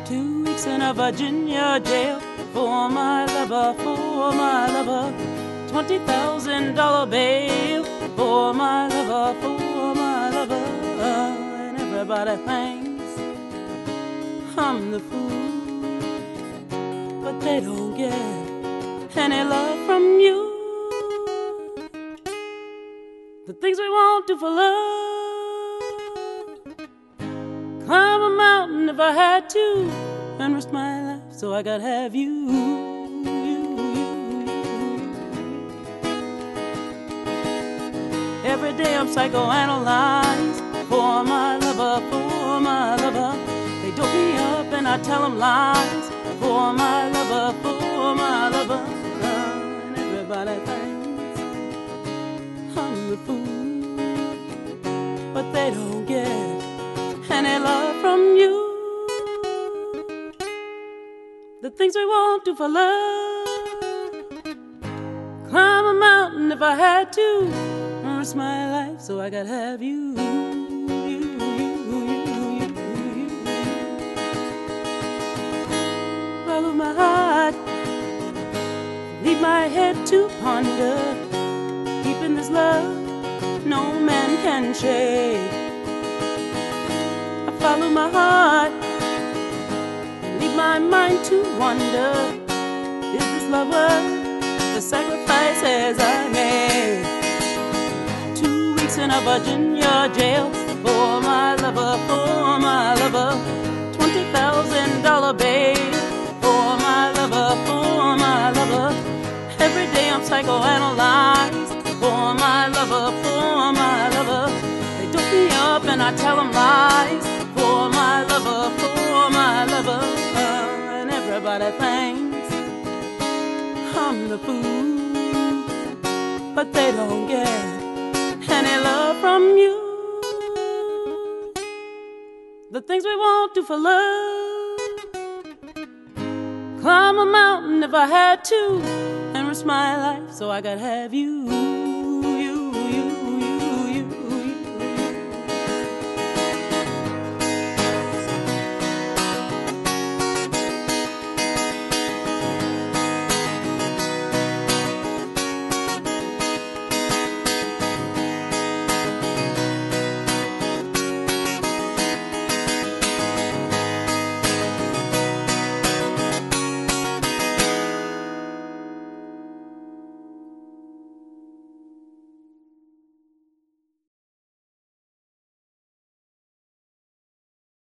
2 weeks in a Virginia jail for my lover, $20,000 bail for my lover, and everybody thinks I'm the fool, but they don't get any love from you. The things we won't do for love, climb a mountain if I had to, and risk my life so I could have you. Every day I'm psychoanalyzed for my lover, They dope me up and I tell them lies for my lover, and everybody thinks I'm the fool, but they don't get any love from you. The things we won't do for love, climb a mountain if I had to, risk my life so I could have you. Follow my heart, leave my head to ponder, deep in this love no man can shake. I follow my heart, leave my mind to wonder, is this love worth the sacrifices I made? 2 weeks in a Virginia jail for my lover, $20,000 bail for my lover, Every day I'm psychoanalyzed for my lover, They dope me up and I tell them lies for my lover, and everybody thinks I'm the fool, but they don't get any love from you. The things we won't do for love, climb a mountain if I had to, and risk my life so I could have you.